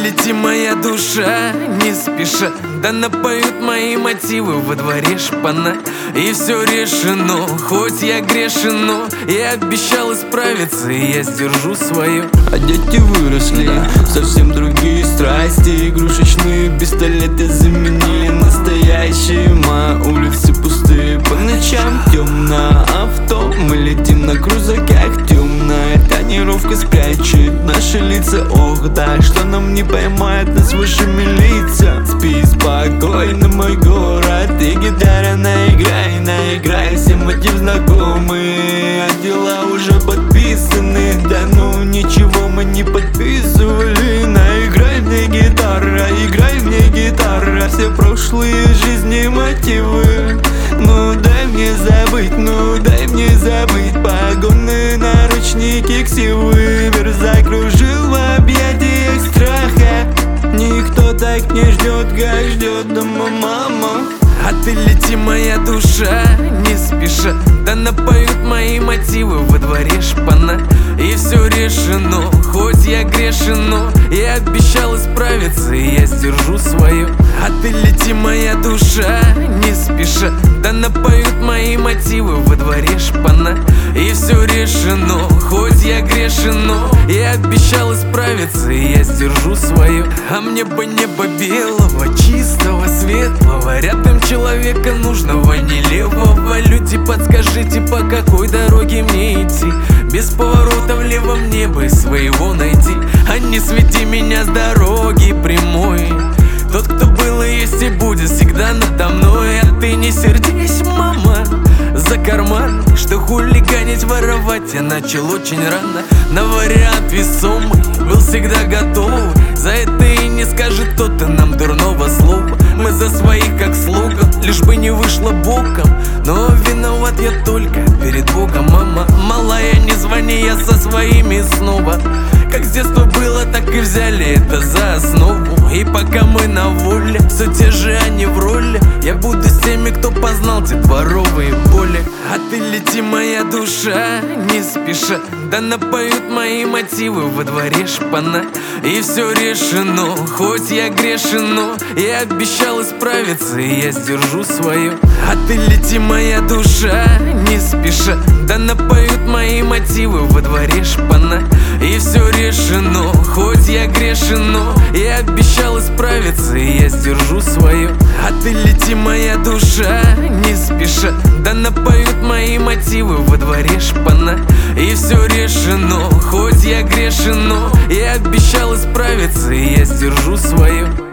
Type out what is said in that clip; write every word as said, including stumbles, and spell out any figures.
лети, моя душа, не спеша. Да напоют мои мотивы во дворе шпана. И все решено, хоть я грешен, но я обещал исправиться, и я сдержу свое. А дети выросли, да. Совсем другие страсти. Игрушечные пистолеты заменили настоящие. Мои улицы пустые, по ночам темно. Авто, мы летим на крузаках. Темная тонировка спрячет наши лица. Ох, да, что нам не поймает нас выше милиция. Спи спокойно, мой город, и гитара наиграй, наиграй. Все мотив знакомые, а дела уже подписаны. Да ну ничего мы не подписывали. Наиграй мне гитара, играй мне гитара. Все прошлые жизни мотивы. Ну дай мне забыть, ну дай мне забыть. Погоны, наручники, ксивы. Мир закружил в объятиях страха. Никто так не ждет, как ждет дома мама. А ты лети, моя душа, не спеша. Да напоют мои мотивы во дворе шпана. И все решено, хоть я грешен, но я обещал исправиться, и я сдержу свое. А ты лети, моя душа, не спеша. Да напоют мои мотивы во дворе шпана. И все решено, хоть я грешен, но я обещал исправиться, и я сдержу свое. А мне бы небо белого, чистого, светлого, рядом человека нужного, не левого. Люди, подскажите, по какой дороге мне идти? Без поворота влево мне бы своего найти. А не свети меня с дороги прямой. Тот, кто был и есть и будет всегда надо мной. А ты не сердись, мама, за карман, что хулиганить, воровать я начал очень рано. На вариант весомый был всегда готов. За это и не скажет кто-то нам дурного слова. Мы за своих как слуга, лишь бы не вышло боком. Но виноват я только перед Богом, мама. Малая, не звони, я со своими снова. Как с детства было, так и взяли это за основу. И пока мы на воле, все те же они в роли. Я буду с теми, кто познал те дворовые боли. А ты лети, моя душа, не спеша. Да напоют мои мотивы во дворе шпана. И все решено, хоть я грешен, но я обещал исправиться, и я сдержу свое. А ты лети, моя душа, не спеша. Да напоют мои мотивы во дворе шпана. И все решено, хоть я грешен, но я обещал исправиться, и я сдержу свое. А ты лети, моя душа, не спеша. Да напоют мои мотивы во дворе шпана. И все решено, хоть я грешен, но я обещал исправиться, и я сдержу свое.